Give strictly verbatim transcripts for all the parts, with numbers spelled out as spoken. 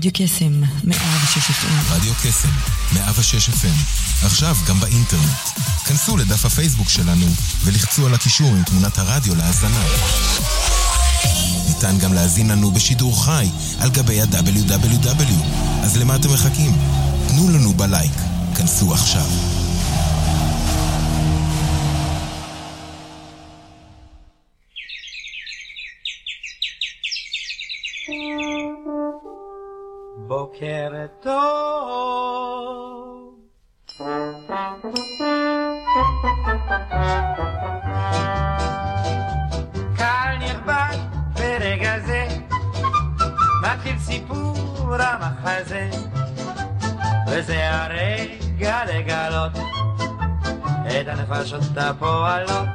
רדיו קסם, מאה ושש אף אם. רדיו קסם, מאה ושש אף אם. עכשיו גם באינטרנט. כנסו לדף הפייסבוק שלנו ולחצו על הקישור עם תמונת הרדיו להאזנה. ניתן גם להזין לנו בשידור חי על גבי ה-דאבליו דאבליו דאבליו. אז למה אתם מחכים? תנו לנו בלייק. כנסו עכשיו. בוקר טוב, קהל נכבד ברגע זה, מתחיל סיפור המחזה, וזה הרגע לגלות את הנפשות הפועלות.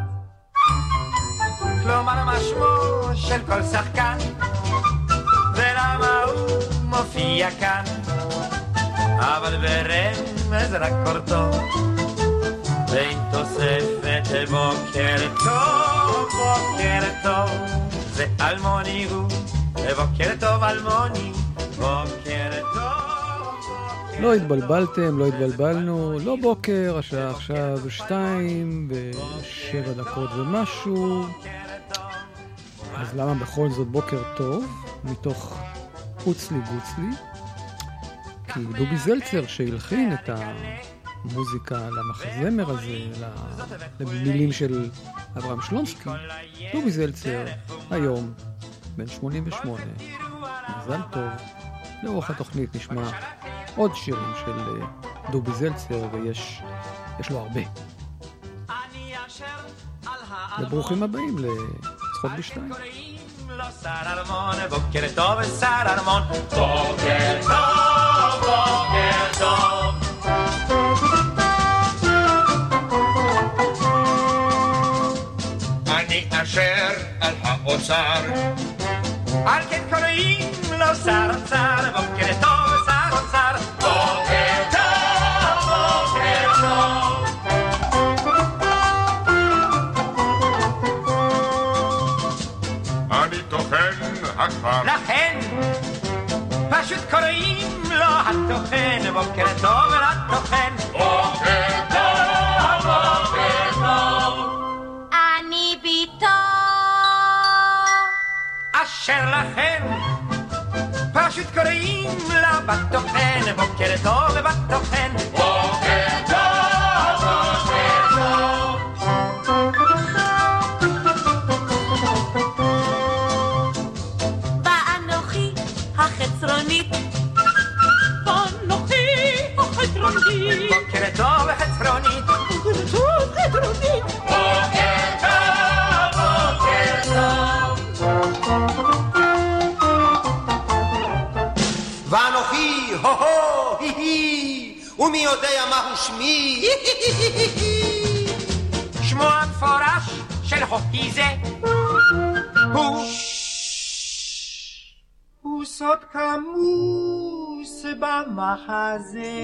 כלומר מה שמו של כל שחקן ולמה הוא מופיע כאן, אבל ברמז רק קורטו ואין תוספת בוקר טוב, בוקר טוב זה אלמוני הוא, בוקר טוב אלמוני, בוקר טוב. לא התבלבלתם, לא התבלבלנו, לא בוקר, השעה עכשיו שתיים ושבע דקות ומשהו. אז למה בכל זאת בוקר טוב? מתוך אוצלי גוצלי, כי דובי זלצר שהלחין את המוזיקה למחזמר הזה, למילים של אברהם שלונסקי, דובי זלצר היום בן שמונים ושמונה, מזל טוב. לאורך התוכנית נשמע עוד שירים של דובי זלצר, ויש יש לו הרבה. וברוכים הבאים לצחוק בשתיים. שר ארמון, בוקר טוב שר ארמון, בוקר טוב, בוקר טוב. אני אשר על האוצר, על כן קוראים לו שר אוצר, בוקר טוב שר אוצר, בוקר טוב, בוקר טוב. אני טוחן הכפר, לכן פשוט קוראים לו הטוחן, בוקר טוב לטוחן, בוקר טוב, בוקר טוב. אני ביתו אשר לכן פשוט קוראים לה בטוחן, בוקר טוב ובטוחן, בוקר טוב, בוקר טוב. ואנוכי החצרונית, ואנוכי החצרונית, בוקר טוב וחצרונית, בוקר טוב חצרונית, בוקר טוב, בוקר טוב. ואנוכי הו-הו, הי-הי, ומי יודע מהו שמי? שמו המפורש של הוקי זה הוא הוא סוד כמוס במחזה.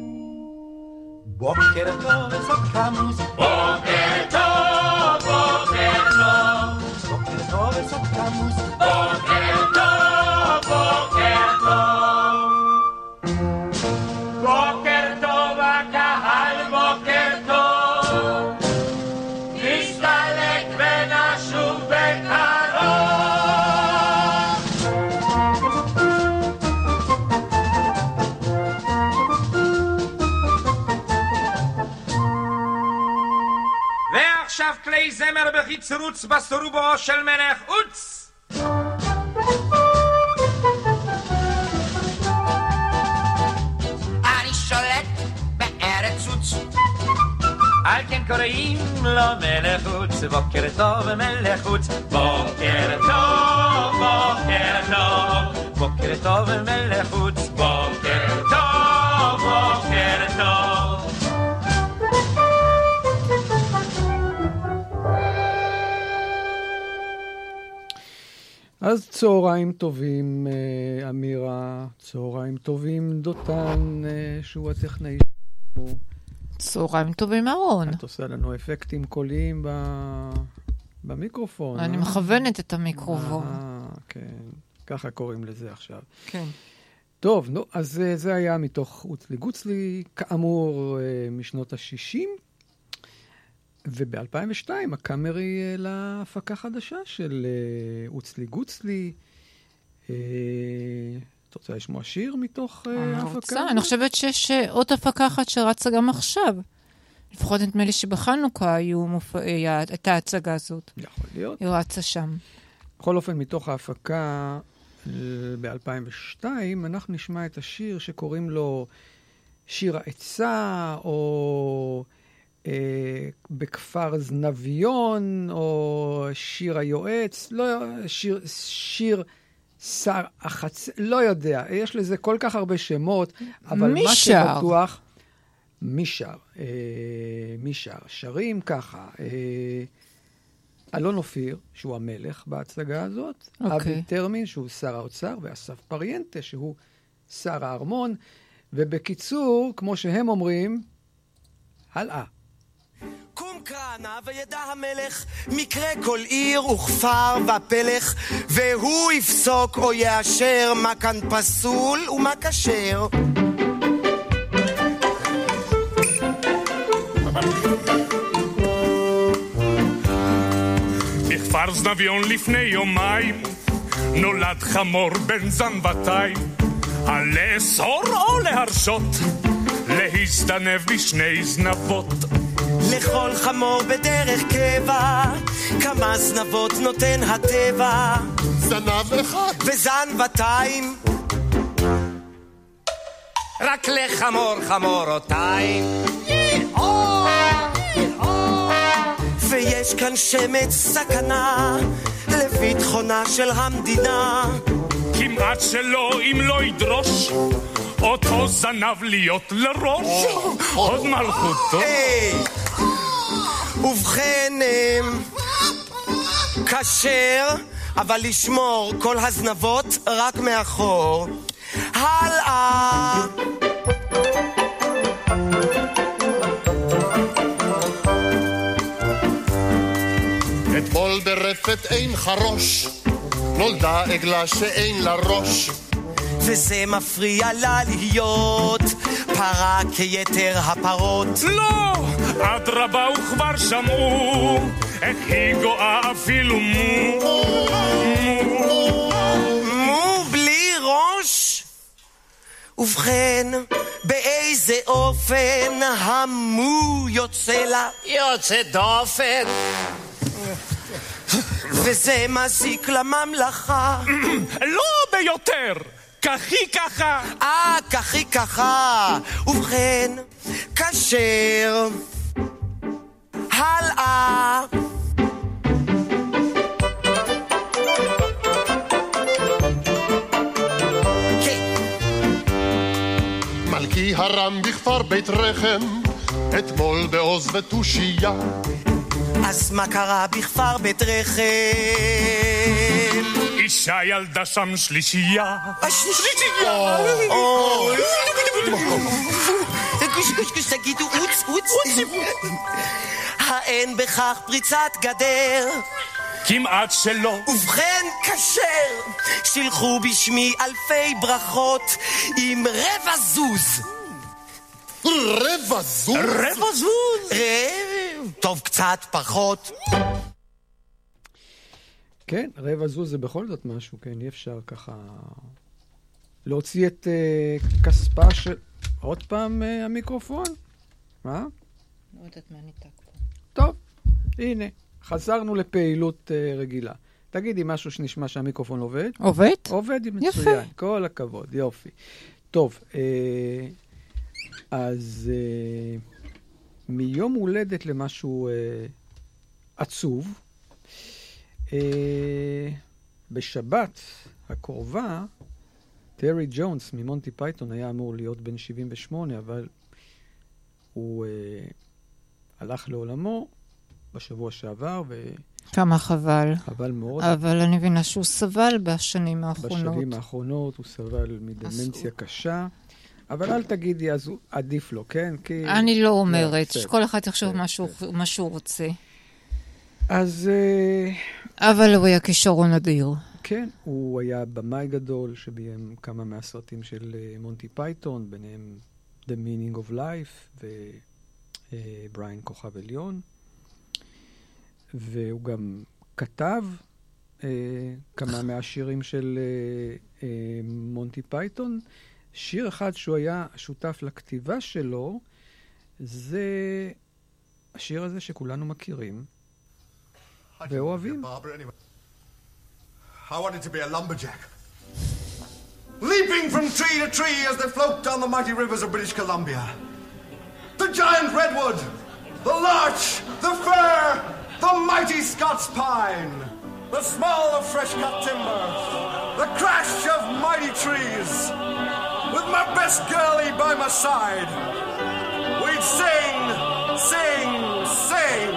בוקר טוב סוד כמוס, בוקר טוב, בוקר טוב. בוקר טוב סוד כמוס, בוקר טוב, בוקר טוב. בוקר טוב הקהל, בוקר טוב, נסתלק ונשוב בקרוב. ועכשיו כלי זמר בחיצרוץ בסורובו של מלך אוץ. על כן קוראים לו מלך חוץ, בוקר טוב מלך חוץ, בוקר טוב, בוקר טוב, בוקר טוב מלך חוץ, בוקר טוב, בוקר טוב. אז צהריים טובים אמירה, צהריים טובים דותן, שהוא הטכנאי שלנו. צהריים טובים אהרון. את עושה לנו אפקטים קוליים ב... במיקרופון. אני אה? מכוונת את המיקרופון. אה, כן. ככה קוראים לזה עכשיו. כן. טוב, נו, אז זה היה מתוך אוצלי גוצלי, כאמור משנות ה-שישים, וב-אלפיים ושתיים הקאמרי להפקה חדשה של אוצלי גוצלי. אתה רוצה לשמוע שיר מתוך ההפקה? אני חושבת שיש עוד הפקה אחת שרצה גם עכשיו. לפחות נדמה לי שבחנוכה הייתה ההצגה הזאת. יכול להיות. היא רצה שם. בכל אופן, מתוך ההפקה ב-אלפיים ושתיים, אנחנו נשמע את השיר שקוראים לו שיר העצה, או אה, בכפר זנביון, או שיר היועץ, לא, שיר, שיר שר החצ... לא יודע, יש לזה כל כך הרבה שמות, אבל מי מה שר? שבטוח, מי שר? אה, מי שר? שרים ככה, אה, אלון אופיר, שהוא המלך בהצגה הזאת, אוקיי. אבי טרמין, שהוא שר האוצר, ואסף פריינטה, שהוא שר הארמון, ובקיצור, כמו שהם אומרים, הלאה. קום כהנא וידע המלך מקרה כל עיר וכפר ופלך, והוא יפסוק או יאשר מה כאן פסול ומה כשר. בכפר זנביון לפני יומיים נולד חמור בן זנבתיים, על לאסור או להרשות להזדנב בשני זנבות. לכל חמור בדרך קבע כמה זנבות נותן הטבע, זנב אחד וזנבתיים, רק לחמור חמורותיים. ויש כאן שמץ סכנה לביטחונה של המדינה, כמעט שלא אם לא ידרוש אותו זנב להיות לראש, עוד מלכותו. ובכן כשר, אבל לשמור כל הזנבות רק מאחור. הלאה. אתמול ברפת אין חרוש, נולדה עגלה שאין לה ראש, וזה מפריע לה להיות פרה כיתר הפרות. לא, אדרבה וכבר שמעו איך היא גואה אפילו מו. מו בלי ראש? ובכן, באיזה אופן המו יוצא לה? יוצא דופן. וזה מזיק לממלכה. לא ביותר, ככי ככה. אה, ככי ככה. ובכן, כשר. הלאה. מלכי הרם בכפר בית רחם, אתמול בעוז ותושייה. אז מה קרה בכפר בית רחם? אישה ילדה שם שלישייה. השלישייה. קוש קוש קוש תגידו אוץ אוץ. האין בכך פריצת גדר? כמעט שלא. ובכן כשר, שילחו בשמי אלפי ברכות עם רבע זוז. רבע זוז? רבע זוז? רבע, טוב קצת פחות. כן, רבע זוז זה בכל זאת משהו, כן, אי אפשר ככה להוציא את uh, כספה של... עוד פעם uh, המיקרופון? מה? לא יודעת מה ניתק פה. טוב, הנה, חזרנו לפעילות uh, רגילה. תגידי משהו שנשמע שהמיקרופון עובד. עובד? עובד, מצוין. יפה. כל הכבוד, יופי. טוב, uh, אז uh, מיום הולדת למשהו uh, עצוב, uh, בשבת הקרובה, טרי ג'ונס ממונטי פייתון היה אמור להיות בן שבעים ושמונה, אבל הוא uh, הלך לעולמו בשבוע שעבר, ו... כמה חבל. חבל מאוד. אבל אני מבינה שהוא סבל בשנים האחרונות. בשנים האחרונות הוא סבל מדמנציה קשה. אבל אל תגידי, אז עדיף לו, כן? כי... אני לא אומרת, שכל אחד יחשוב מה שהוא רוצה. אז... אבל הוא היה כישרון אדיר. כן, הוא היה במאי גדול שביים כמה מהסרטים של מונטי פייתון, ביניהם The Meaning of Life ובריין כוכב עליון. והוא גם כתב אה, כמה מהשירים של אה, אה, מונטי פייתון. שיר אחד שהוא היה שותף לכתיבה שלו, זה השיר הזה שכולנו מכירים ואוהבים. I wanted to be a lumberjack. Leaping from tree to tree as they float down the mighty rivers of British Columbia. The giant redwood, the larch, the fir, the mighty Scots pine, the smell of fresh-cut timber, the crash of mighty trees. With my best girlie by my side, we'd sing, sing, sing.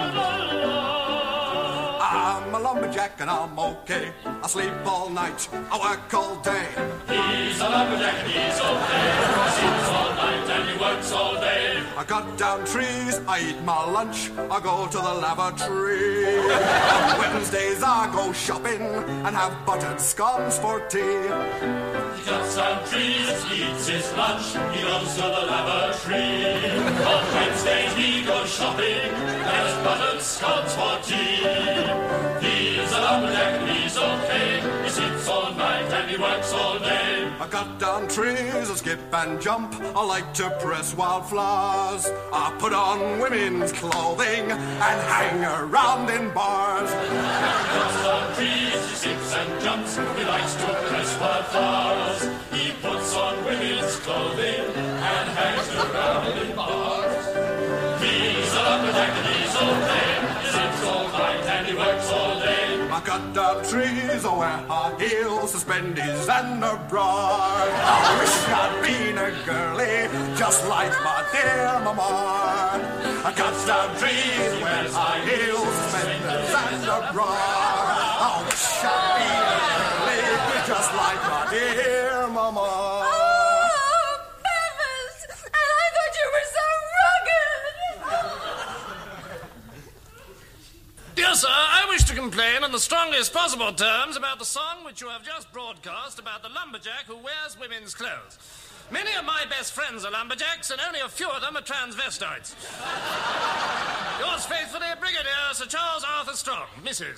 I'm a lumberjack and I'm okay. I sleep all night, I work all day. He's a lumberjack and he's okay. He sleeps all night and he works all day. I cut down trees, I eat my lunch, I go to the lavatory. On Wednesdays I go shopping and have buttered scones for tea. He cuts down trees, he eats his lunch, he goes to the lavatory. On Wednesdays he goes shopping and has buttered scones for tea. He's a lumberjack and he's okay. He sleeps all night and he works all day. I cut down trees, I skip and jump, I like to press wildflowers. I put on women's clothing and hang around in bars. He cuts down trees, he skips and jumps, he likes to press wildflowers. He puts on women's clothing and hangs around in bars. He's a lumberjack and he's okay. He sleeps all night and he works all day. I cut down trees, I wear high heels, suspenders and a bra. I wish I'd been a girlie, just like my dear mama. I cut down trees, wear high heels, suspenders and a bra. I wish I'd been a girlie, just like my dear mama. Dear sir, I wish to complain in the strongest possible terms about the song which you have just broadcast about the lumberjack who wears women's clothes. Many of my best friends are lumberjacks, and only a few of them are transvestites. Yours faithfully, Brigadier Sir Charles Arthur Strong, Missus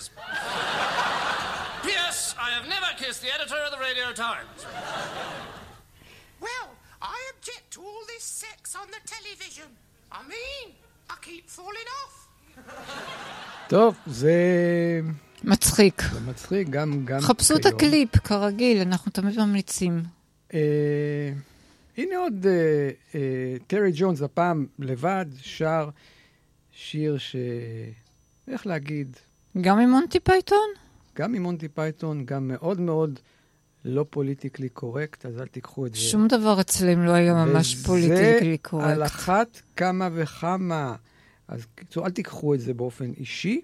P S. I have never kissed the editor of the Radio Times. Well, I object to all this sex on the television. I mean, I keep falling off. טוב, זה... מצחיק. זה מצחיק, גם, גם חפשו את הקליפ, כרגיל, אנחנו תמיד ממליצים. אה, הנה עוד אה, אה, טרי ג'ונס, הפעם לבד, שר שיר ש... איך להגיד? גם עם מונטי פייתון? גם עם מונטי פייתון, גם מאוד מאוד לא פוליטיקלי קורקט, אז אל תיקחו את זה. שום דבר אצלם לא היה ממש פוליטיקלי קורקט. וזה על אחת כמה וכמה... אז אל תיקחו את זה באופן אישי,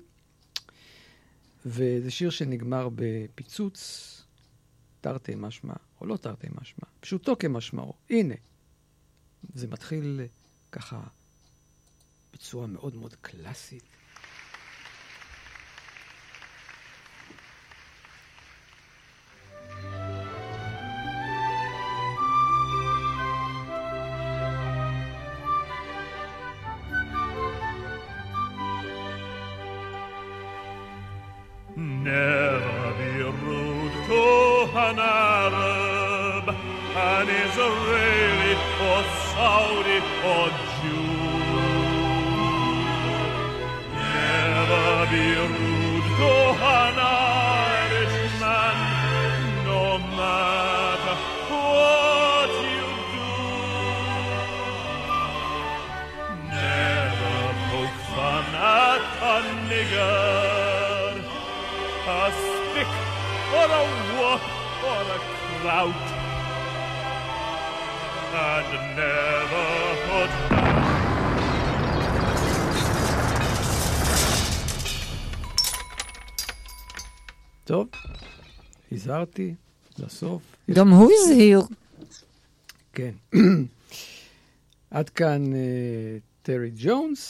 וזה שיר שנגמר בפיצוץ, תרתי משמע, או לא תרתי משמע, פשוטו כמשמעו. הנה, זה מתחיל ככה בצורה מאוד מאוד קלאסית. Never be rude to an Arab, an Israeli or Saudi or Jew. Never be rude to an Irishman, no matter what you do. Never poke fun at a nigger, a stick or a whoop or a clout, and never put down. טוב, הזהרתי לסוף. גם הוא הזהיר. כן. עד כאן טרי ג'ונס,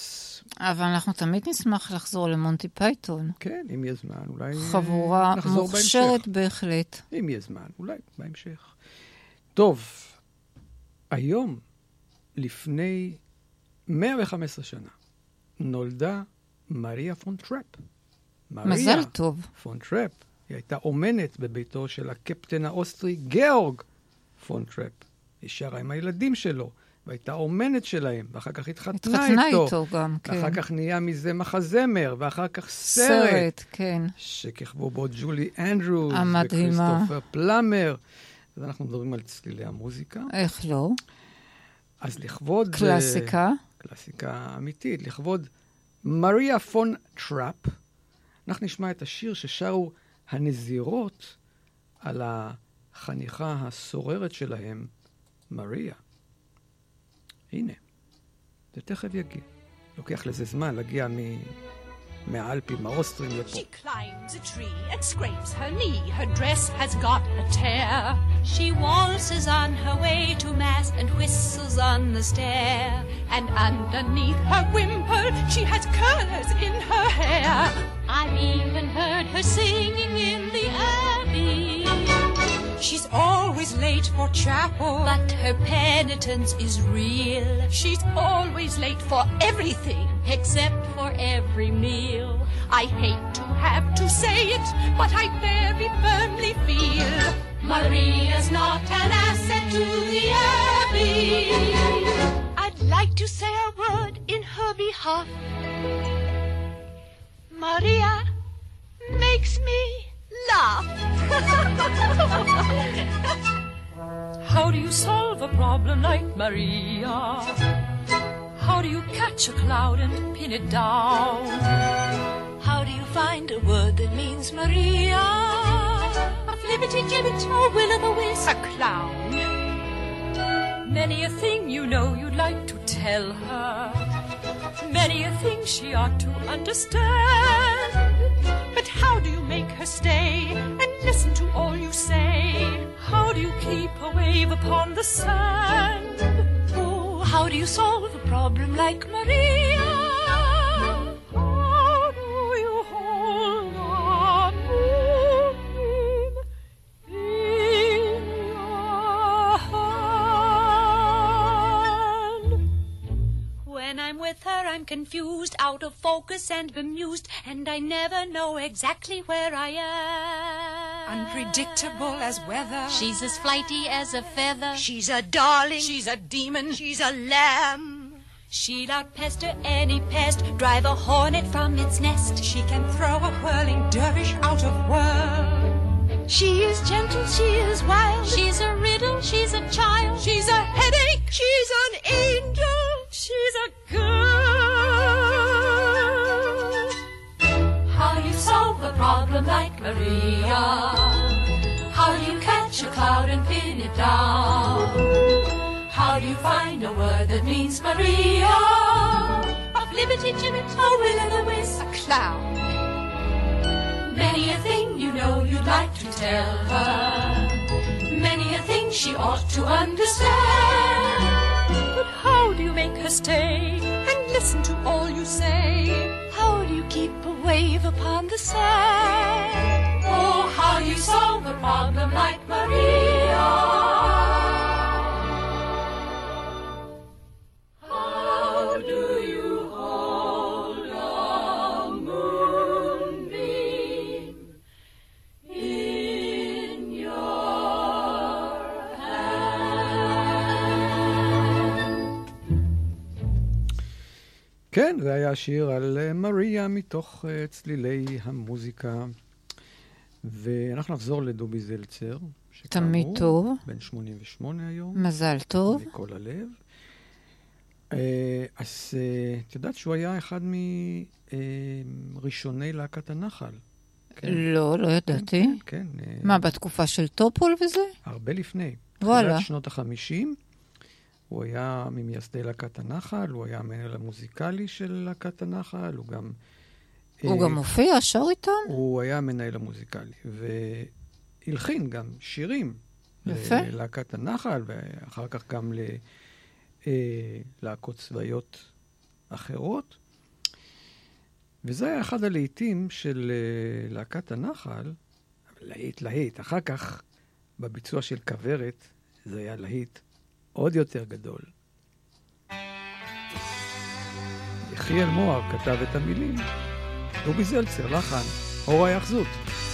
אבל אנחנו תמיד נשמח לחזור למונטי פייתון. כן, אם יהיה זמן, אולי חבורה נחזור מוכשרת בהמשך. בהחלט. אם יהיה זמן, אולי בהמשך. טוב, היום, לפני מאה וחמש עשרה שנה, נולדה מריה פון טראפ. מזל טוב. פון טראפ. היא הייתה אומנת בביתו של הקפטן האוסטרי גאורג פון טראפ. היא שרה עם הילדים שלו, והייתה אומנת שלהם, ואחר כך התחתנה, התחתנה איתו. איתו גם, כן. ואחר כך נהיה מזה מחזמר, ואחר כך סרט. סרט, כן. שכיכבו בו ג'ולי אנדרוס. המדהימה. וכריסטופר פלאמר. אז אנחנו מדברים על צלילי המוזיקה. איך לא? אז לכבוד... קלאסיקה. קלאסיקה אמיתית. לכבוד מריה פון טראפ, אנחנו נשמע את השיר ששרו הנזירות על החניכה הסוררת שלהם, מריה. הנה, זה תכף יגיע. לוקח לזה זמן להגיע מ... מהאלפים האוסטרים לפה. She climbs a tree and scrapes her knee. Her dress has got a tear. She waltzes on her way to mass and whistles on the stair. And underneath her wimple, she has curls in her hair. I've even heard her singing in the abbey. She's always late for chapel, but her penitence is real. She's always late for everything, except for every meal. I hate to have to say it, but I very firmly feel Maria's not an asset to the abbey. I'd like to say a word in her behalf. Maria makes me laugh. How do you solve a problem like Maria? How do you catch a cloud and pin it down? How do you find a word that means Maria? A flibbity-gibbet, a will-o'-the-wisp, a clown. Many a thing you know you'd like to tell her. Many a thing she ought to understand. But how do you make her stay and listen to all you say? How do you keep a wave upon the sand? Oh, how do you solve a problem like Maria? How do you hold on moving in your hand? When I'm with her, I'm confused, out of focus and bemused, and I never know exactly where I am. Unpredictable as weather. She's as flighty as a feather. She's a darling. She's a demon. She's a lamb. She'll outpester any pest, drive a hornet from its nest. She can throw a whirling dervish out of world. She is gentle, she is wild. She's a riddle, she's a child. She's a headache, she's an angel. She's a girl. How do you solve a problem like Maria? How do you catch a cloud and pin it down? How do you find a word that means Maria? A flibbity-gibbet, a will-o'-the-wisp, a clown. Many a thing you know you'd like to tell her. Many a thing she ought to understand. But how do you make her stay and listen to all you say? How do you keep a wave upon the sand? Oh, how do you solve a problem like Maria? How do you hold a moonbeam in your hand? כן, זה היה שיר על uh, מריה מתוך uh, צלילי המוזיקה. ואנחנו נחזור לדובי זלצר. תמיד טוב. בן שמונים ושמונה היום. מזל טוב. מכל הלב. Uh, אז uh, את יודעת שהוא היה אחד מראשוני uh, להקת הנחל. כן. לא, לא ידעתי. כן, כן. Uh, מה, בתקופה של טופול וזה? הרבה לפני. וואלה. תחילת שנות החמישים. הוא היה ממייסדי להקת הנחל, הוא היה המנהל המוזיקלי של להקת הנחל, הוא גם... הוא uh, גם מופיע, שר איתם? הוא היה המנהל המוזיקלי, והלחין גם שירים. יפה. ללהקת הנחל, ואחר כך גם ללהקות צבאיות אחרות. וזה היה אחד הלהיטים של uh, להקת הנחל, להיט להיט. אחר כך, בביצוע של כוורת, זה היה להיט עוד יותר גדול. יחיאל מוהר כתב את המילים, דובי זלצר, לחן, אור היחזות.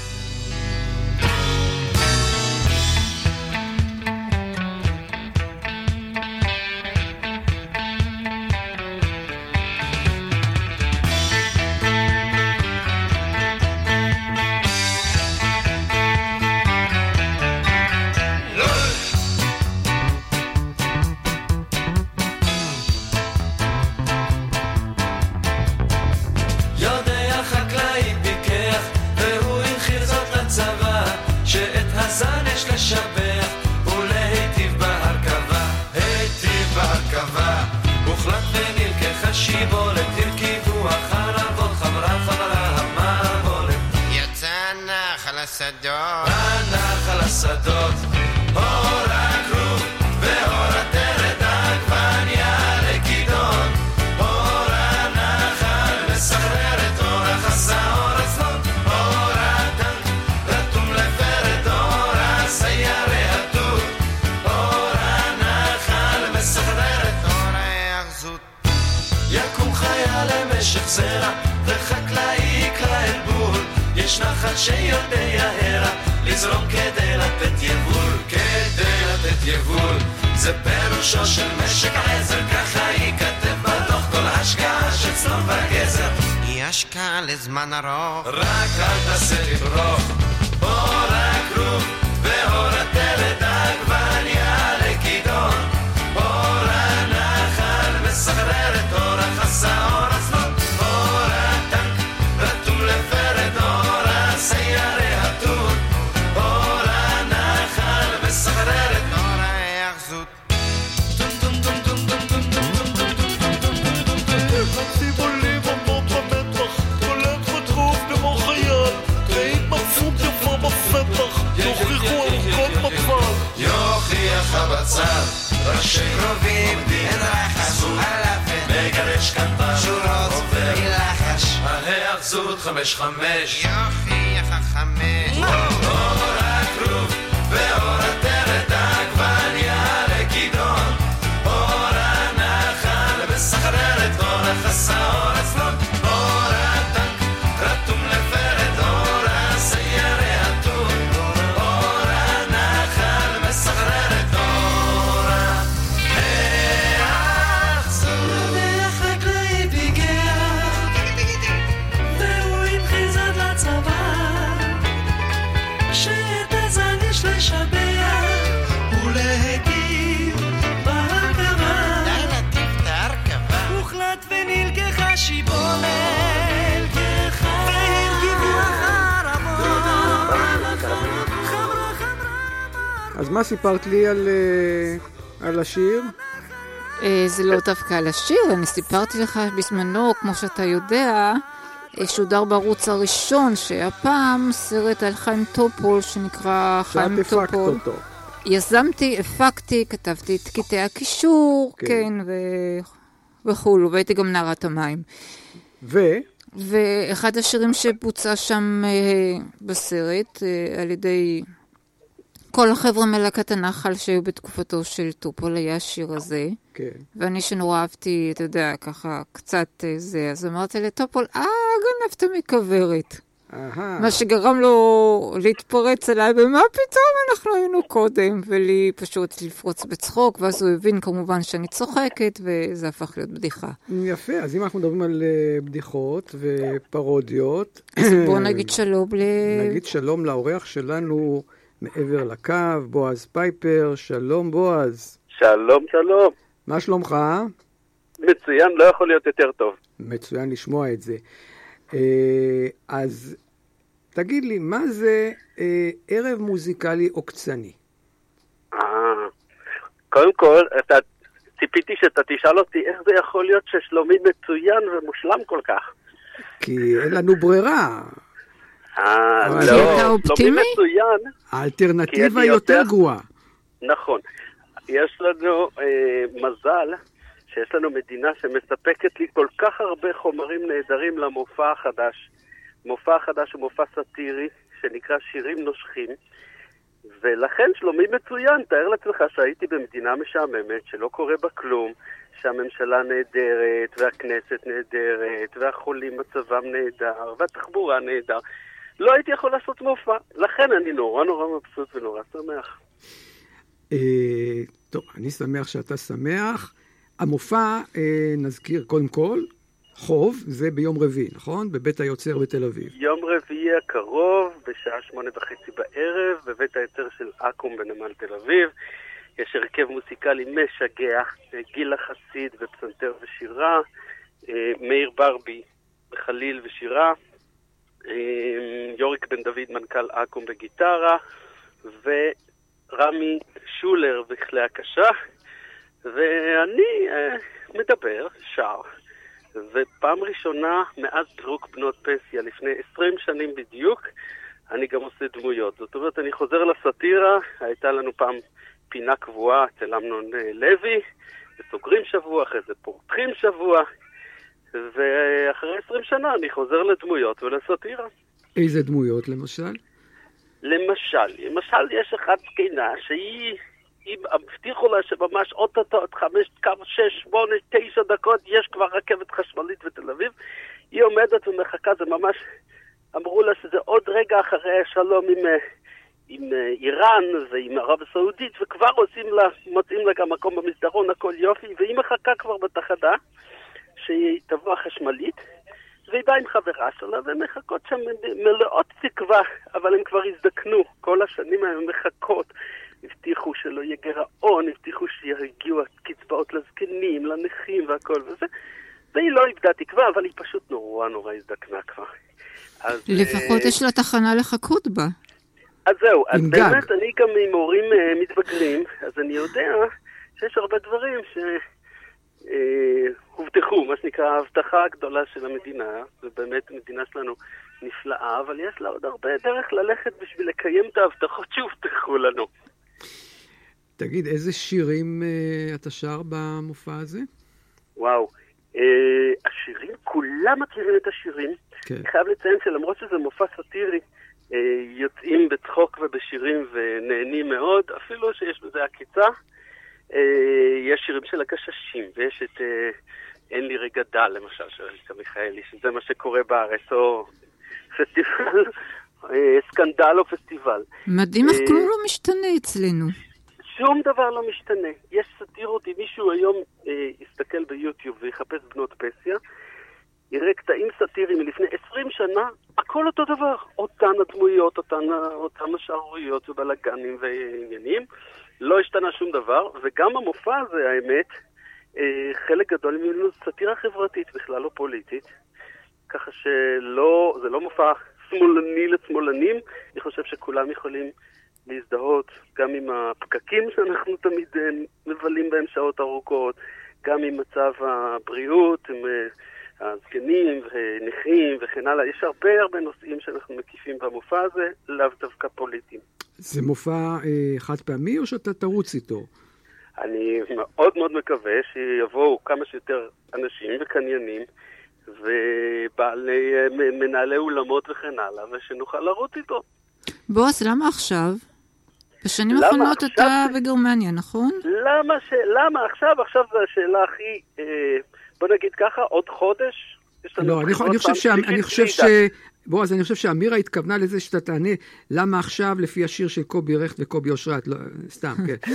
לזמן ארוך רק אל תעשה לברוך אור הכרוב ואור הטלת עגבניה לכידון אור הנחל מסחרר את אור החסה אור הצנות אור הטנק רתום לפרד אור הסיירי התות אור הנחל מסחרר את אור ההאחזות טום טום טום טום טום טום טום טום יוכיח הבצר ראשי קרובים אין רחש אלפן מגרש קנטר שורות עובר מלחש ההאחזות חמש חמש יוכיח החמש אור הכרוב ואור הטלת עגבניה לכידון אור הנחל מסחרר את אור החסה אור הצלון אור הטנק רתום לפרד אור הסיירי התות אור הנחל מסחרר את אור ההאחזות והחקלאי פיגע והוא המחיז עד לצבא שאת הזן יש לשבח ולהקים בהרכבה די לטיף את ההרכבה הוחלט ונלקחה שיבולת והרכיבו החרבות חברה חברה. אז מה סיפרת לי על, על השיר? זה לא דווקא על השיר, אני סיפרתי לך בזמנו, כמו שאתה יודע, שודר בערוץ הראשון, שהיה פעם סרט על חיים טופול שנקרא חיים טופול. שאת הפקת אותו. יזמתי, הפקתי, כתבתי את קטעי הקישור, כן, כן ו... וכולו, והייתי גם נערת המים. ו? ואחד השירים שבוצע שם אה, בסרט, אה, על ידי כל החבר'ה מלהקת הנחל שהיו בתקופתו של טופול, היה השיר הזה. כן. ואני שנורא אהבתי, אתה יודע, ככה קצת זה, אז אמרתי לטופול, אה, גנבת מכוורת. מה שגרם לו להתפרץ עליי, ומה פתאום אנחנו היינו קודם, ולי פשוט לפרוץ בצחוק, ואז הוא הבין כמובן שאני צוחקת, וזה הפך להיות בדיחה. יפה, אז אם אנחנו מדברים על בדיחות ופרודיות, אז בואו נגיד שלום ל... נגיד שלום לאורח שלנו מעבר לקו, בועז פייפר. שלום בועז. שלום שלום. מה שלומך? מצוין, לא יכול להיות יותר טוב. מצוין לשמוע את זה. אז תגיד לי, מה זה ערב מוזיקלי עוקצני? קודם כל, אתה ציפיתי שאתה תשאל אותי איך זה יכול להיות ששלומי מצוין ומושלם כל כך. כי אין לנו ברירה. אה, לא, שלומי מצוין. האלטרנטיבה יותר גרועה. נכון. יש לנו מזל שיש לנו מדינה שמספקת לי כל כך הרבה חומרים נהדרים למופע החדש. מופע החדש הוא מופע סאטירי שנקרא שירים נושכים, ולכן שלומי מצוין, תאר לעצמך שהייתי במדינה משעממת, שלא קורה בה כלום, שהממשלה נהדרת, והכנסת נהדרת, והחולים מצבם נהדר, והתחבורה נהדר. לא הייתי יכול לעשות מופע, לכן אני נורא נורא מבסוט ונורא שמח. טוב, אני שמח שאתה שמח. המופע, נזכיר קודם כל, חוב, זה ביום רביעי, נכון? בבית היוצר בתל אביב. יום רביעי הקרוב, בשעה שמונה וחצי בערב, בבית היוצר של אקו"ם בנמל תל אביב. יש הרכב מוסיקלי משגע, גילה חסיד בפסנתר ושירה, מאיר ברבי בחליל ושירה, יוריק בן דוד מנכ"ל אקו"ם בגיטרה, ורמי שולר בכלי הקשה, ואני מדבר, שר. ופעם ראשונה מאז פירוק בנות פסיה, לפני עשרים שנים בדיוק, אני גם עושה דמויות. זאת אומרת, אני חוזר לסאטירה, הייתה לנו פעם פינה קבועה אצל אמנון לוי, וסוגרים שבוע, אחרי זה פורטחים שבוע, ואחרי עשרים שנה אני חוזר לדמויות ולסאטירה. איזה דמויות למשל? למשל, למשל יש אחת זקנה שהיא... אם הבטיחו לה שממש אוטוטו עוד חמש, כמה, שש, שמונה, תשע דקות, יש כבר רכבת חשמלית בתל אביב. היא עומדת ומחכה, זה ממש, אמרו לה שזה עוד רגע אחרי השלום עם, עם איראן ועם ערב הסעודית, וכבר עושים לה, מוצאים לה גם מקום במסדרון, הכל יופי, והיא מחכה כבר בתחנה, שהיא תבוא החשמלית, והיא באה עם חברה שלה, והן מחכות שם מלאות תקווה, אבל הן כבר הזדקנו, כל השנים הן מחכות, הבטיחו שלא יהיה גירעון, הבטיחו שיגיעו הקצבאות לזקנים, לנכים והכל וזה, והיא לא איבדה תקווה, אבל היא פשוט נורא נורא הזדקנה כבר. אז, לפחות יש לה תחנה לחכות בה. אז זהו, אז באמת אני גם עם הורים uh, מתבגרים, אז אני יודע שיש הרבה דברים שהובטחו, מה שנקרא ההבטחה הגדולה של המדינה, ובאמת המדינה שלנו נפלאה, אבל יש לה עוד הרבה דרך ללכת בשביל לקיים את ההבטחות שהובטחו לנו. תגיד, איזה שירים uh, אתה שר במופע הזה? וואו, uh, השירים, כולם מכירים את השירים. כן. אני חייב לציין שלמרות שזה מופע סאטירי, uh, יוצאים בצחוק ובשירים ונהנים מאוד, אפילו שיש בזה עקיצה. Uh, יש שירים של הגששים, ויש את uh, אין לי רגע דל, למשל, של רבקה מיכאלי, שזה מה שקורה בארץ, או פסטיבל, uh, סקנדל או פסטיבל. מדהים איך uh, כלום לא משתנה אצלנו. שום דבר לא משתנה. יש סאטירות, אם מישהו היום אה, יסתכל ביוטיוב ויחפש בנות פסיה, יראה קטעים סאטיריים מלפני עשרים שנה, הכל אותו דבר. אותן הדמויות, אותן, אותן השערוריות ובלגנים ועניינים. לא השתנה שום דבר, וגם המופע הזה, האמת, אה, חלק גדול ממנו סאטירה חברתית, בכלל לא פוליטית. ככה שלא, זה לא מופע שמאלני לשמאלנים, אני חושב שכולם יכולים להזדהות גם עם הפקקים שאנחנו תמיד מבלים בהם שעות ארוכות, גם עם מצב הבריאות, עם הזקנים ונכים וכן הלאה. יש הרבה הרבה נושאים שאנחנו מקיפים במופע הזה, לאו דווקא פוליטיים. זה מופע אה, חד פעמי או שאתה תרוץ איתו? אני מאוד מאוד מקווה שיבואו כמה שיותר אנשים וקניינים ובעלי מנהלי אולמות וכן הלאה, ושנוכל לרוץ איתו. בוס, למה עכשיו? בשנים האחרונות אתה בגרמניה, נכון? למה, ש... למה עכשיו? עכשיו זו השאלה הכי, אה, בוא נגיד ככה, עוד חודש? לא, אני, אני חושב, ש... אני חושב ש... בוא, אז אני חושב שאמירה התכוונה לזה שאתה תענה, למה עכשיו לפי השיר של קובי רכט וקובי אושרת, לא, סתם, כן.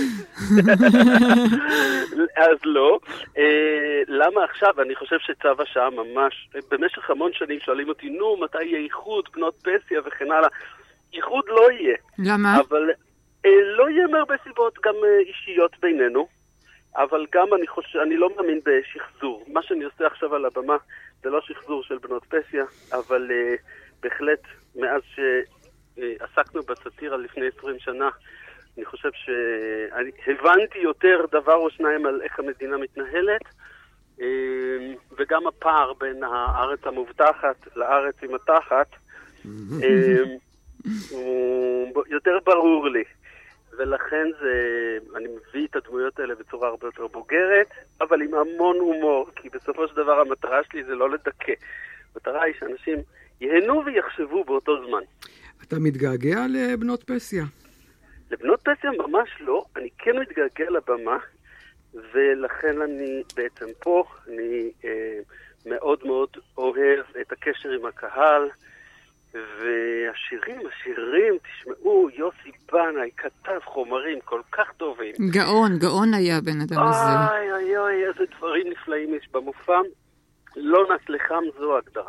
אז לא. אה, למה עכשיו? אני חושב שצו השעה ממש, במשך המון שנים שואלים אותי, נו, מתי יהיה איחוד, בנות פסיה וכן הלאה. איחוד לא יהיה. למה? אבל אה, לא יהיה מהרבה סיבות גם אה, אישיות בינינו, אבל גם אני חושב, אני לא מאמין בשחזור. מה שאני עושה עכשיו על הבמה זה לא שחזור של בנות פסיה, אבל אה, בהחלט מאז שעסקנו בסאטירה לפני עשרים שנה, אני חושב שהבנתי יותר דבר או שניים על איך המדינה מתנהלת, אה, וגם הפער בין הארץ המובטחת לארץ עם התחת, אה, הוא יותר ברור לי. ולכן זה, אני מביא את הדמויות האלה בצורה הרבה יותר בוגרת, אבל עם המון הומור, כי בסופו של דבר המטרה שלי זה לא לדכא. המטרה היא שאנשים ייהנו ויחשבו באותו זמן. אתה מתגעגע לבנות פסיה? לבנות פסיה ממש לא, אני כן מתגעגע לבמה, ולכן אני בעצם פה, אני אה, מאוד מאוד אוהב את הקשר עם הקהל, והשירים, השירים, תשמעו, יוסי בנאי כתב חומרים כל כך טובים. גאון, גאון היה בן אדם הזה. אוי אוי אוי, איזה דברים נפלאים יש במופע. לא נצלחם, זו ההגדרה.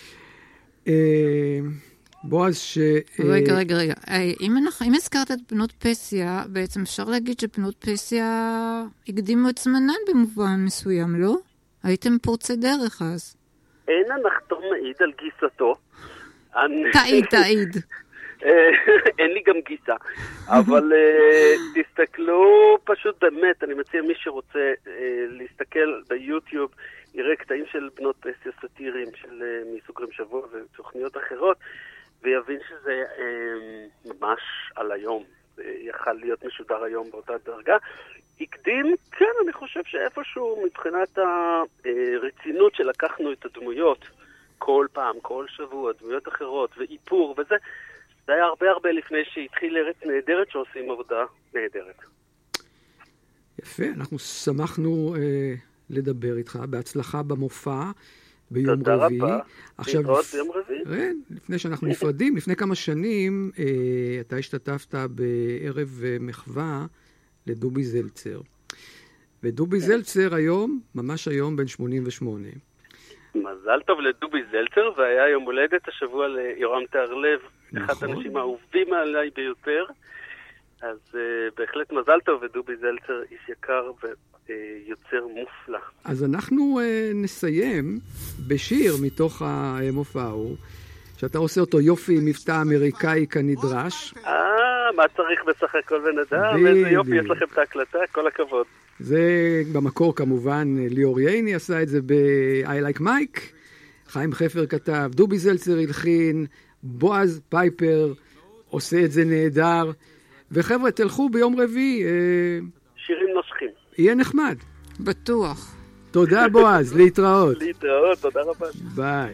בועז ש... רגע, רגע, רגע. אם הזכרת את בנות פסיה, בעצם אפשר להגיד שבנות פסיה הקדימו את זמנן במובן מסוים, לא? הייתם פורצי דרך אז. אין הנחתום מעיד על גיסתו. תעיד, תעיד. אין לי גם גיסה. אבל תסתכלו פשוט באמת, אני מציע מי שרוצה להסתכל ביוטיוב, יראה קטעים של בנות פסיה סאטיריים של מסוגרים שבוע ותוכניות אחרות, ויבין שזה ממש על היום. יכל להיות משודר היום באותה דרגה. הקדים, כן, אני חושב שאיפשהו מבחינת הרצינות שלקחנו את הדמויות, כל פעם, כל שבוע, דמויות אחרות, ואיפור וזה, זה היה הרבה הרבה לפני שהתחיל ארץ נהדרת שעושים עבודה נהדרת. יפה, אנחנו שמחנו אה, לדבר איתך, בהצלחה במופע ביום רביעי. תודה רבה, להתראות ביום רביעי. כן, לפני שאנחנו נפרדים, לפני כמה שנים, אה, אתה השתתפת בערב אה, מחווה לדובי זלצר. ודובי זלצר היום, ממש היום, בן שמונים ושמונה. מזל טוב לדובי זלצר, והיה יום הולדת השבוע ליורם תיארלב, נכון. אחד האנשים האהובים עליי ביותר, אז uh, בהחלט מזל טוב, ודובי זלצר איש יקר ויוצר uh, מופלא. אז אנחנו uh, נסיים בשיר מתוך המופע ההוא, שאתה עושה אותו יופי מבטא אמריקאי כנדרש. אה, מה צריך בסך הכל בן אדם? איזה יופי, יש לכם את ההקלטה, כל הכבוד. זה במקור כמובן, ליאור ייני עשה את זה ב-I Like Mike, חיים חפר כתב, דובי זלצר הלחין, בועז פייפר עושה את זה נהדר, וחבר'ה תלכו ביום רביעי. שירים נושכים. יהיה נחמד. בטוח. תודה בועז, להתראות. להתראות, תודה רבה. ביי.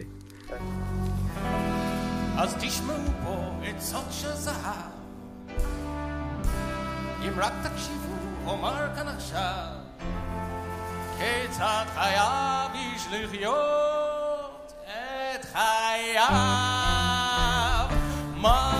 אז תשמעו פה עצות של זהב, אם רק תקשיבו אומר כאן עכשיו, כיצד חייב איש לחיות את חייו, מה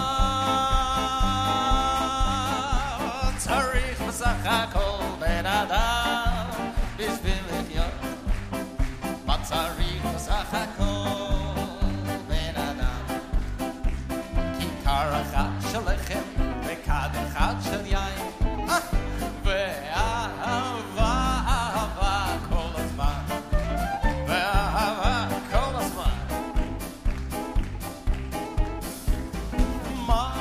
צריך בסך הכל בן אדם בשביל לחיות, מה צריך בסך הכל בן אדם, כיכר אחת של לחם וכד אחד של יין, ואהבה, אהבה כל הזמן, ואהבה כל הזמן. מה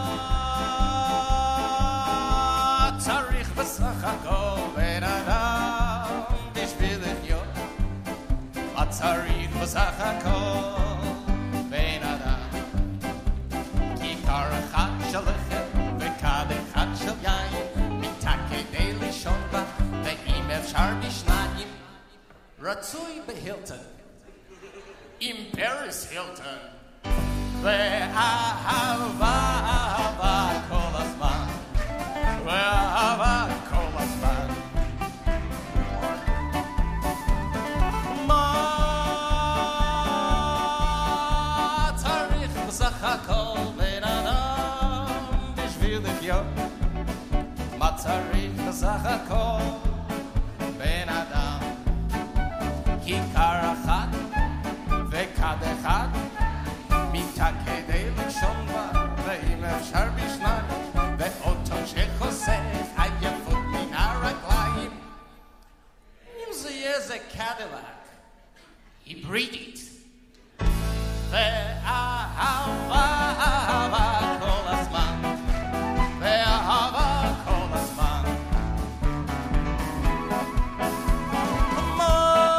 צריך בסך הכל בן אדם בשביל לחיות? מה צריך בסך הכל בן אדם? כיכר אחת של לחם וכד אחד של יין, כדי לישון בה, ואם אפשר בשניים, רצוי בהילטון, עם פריס הילטון, ואהבה, אהבה כל הזמן, ואהבה כל הזמן. מה צריך בסך הכל בן אדם בשביל לחיות? מה צריך בסך הכל בן אדם? כיכר אחת וכד אחד, מיטה כדי לישון בה, ואם אפשר בשניים, ואוטו שחוסך עייפות מן הרגליים. אם זה יהיה זה קדילק היברידית, ואהבה, אהבה כל הזמן, ואהבה כל הזמן. מה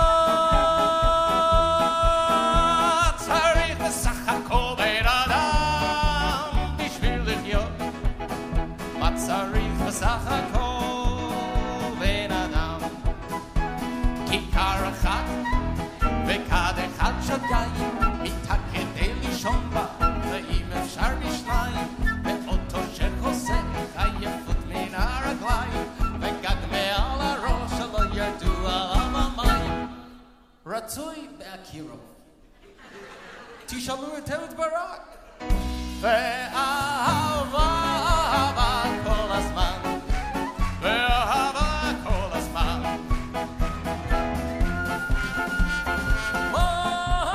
צריך בסך הכל בן אדם בשביל לחיות? מה צריך בסך הכל בן אדם. כיכר אחת וכד אחד של יין, מיטה כדי לישון בה, ואם אפשר בשניים, ואוטו שחוסך עייפות מן הרגליים, וגג מעל הראש שלא ירדו עליו המים. רצוי בהכירו, תשאלו את אהוד ברק. ואהבה אהבה כל הזמן, ואהבה כל הזמן. מה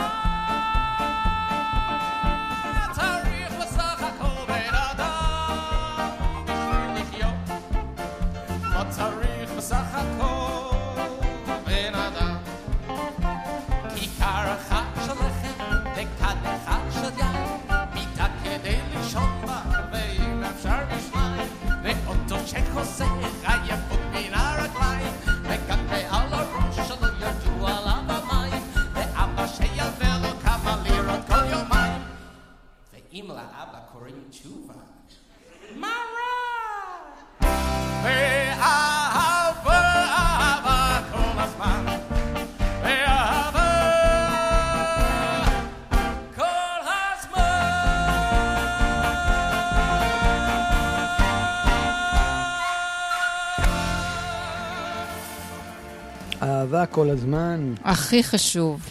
צריך בסך הכל בן אדם בשביל לחיות? מה צריך בסך הכל בן אדם? כיכר אחת של לחם וכד אחד של יין, מיטה כדי לישון בה, ואם אפשר בשניים, ואוטו שחוסך עייפות מן הרגליים, וגג מעל הראש שלא ירדו עליו המים, ואבא שילווה לו כמה לירות כל יומיים, ואם לאבא קוראים תשובה, מה רע? ואהבה אהבה כל הזמן, ואהבה כל הזמן. אהבה כל הזמן. הכי חשוב.